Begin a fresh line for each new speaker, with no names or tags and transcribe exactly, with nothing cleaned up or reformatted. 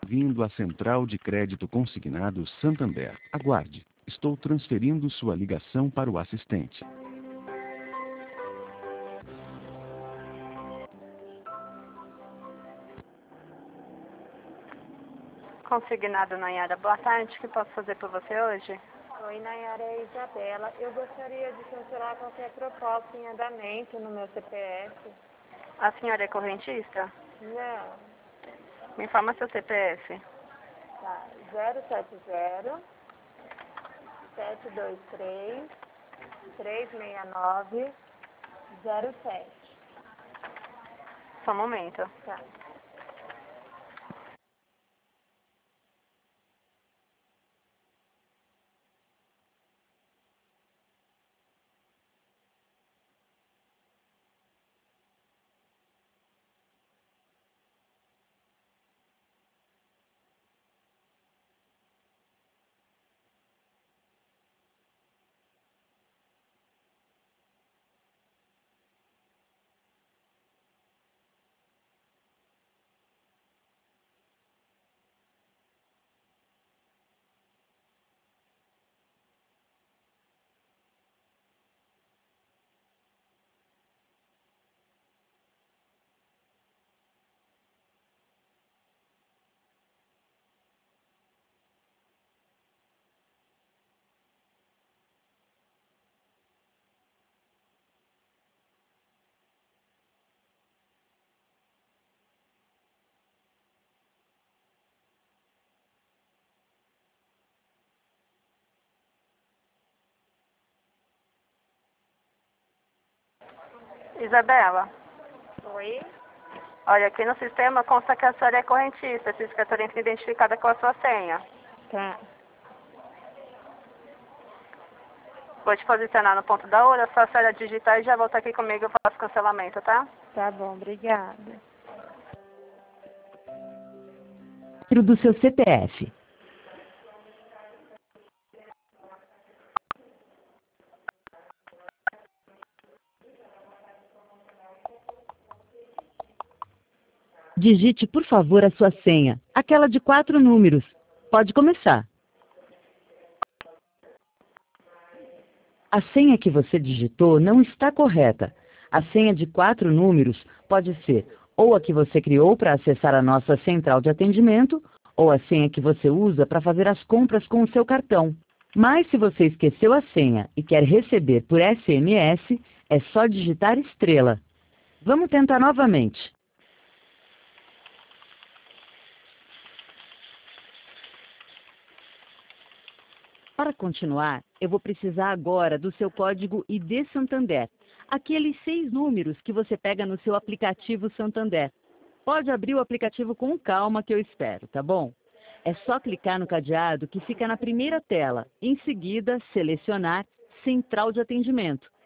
Bem-vindo à Central de Crédito Consignado Santander. Aguarde. Estou transferindo sua ligação para o assistente.
Consignado, Nayara. Boa tarde. O que posso fazer por você hoje?
Oi, Nayara, é Isabela. Eu gostaria de cancelar qualquer proposta em andamento no meu C P F.
A senhora é correntista?
Não.
Me informa seu C P F.
Tá. zero sete zero, sete dois três, três seis nove, zero sete.
Só um momento.
Tá.
Isabela.
Oi?
Olha, aqui no sistema consta que a senhora é correntista. Preciso que a senhora entre identificada com a sua senha.
Tá.
Vou te posicionar no ponto da hora, só a senhora digitar e já volta aqui comigo e eu faço cancelamento, tá?
Tá bom, obrigada.
Número do seu C P F. Digite, por favor, a sua senha, aquela de quatro números. Pode começar. A senha que você digitou não está correta. A senha de quatro números pode ser ou a que você criou para acessar a nossa central de atendimento, ou a senha que você usa para fazer as compras com o seu cartão. Mas se você esqueceu a senha e quer receber por S M S, é só digitar estrela. Vamos tentar novamente. Para continuar, eu vou precisar agora do seu código I D Santander, aqueles seis números que você pega no seu aplicativo Santander. Pode abrir o aplicativo com calma que eu espero, tá bom? É só clicar no cadeado que fica na primeira tela, em seguida selecionar Central de Atendimento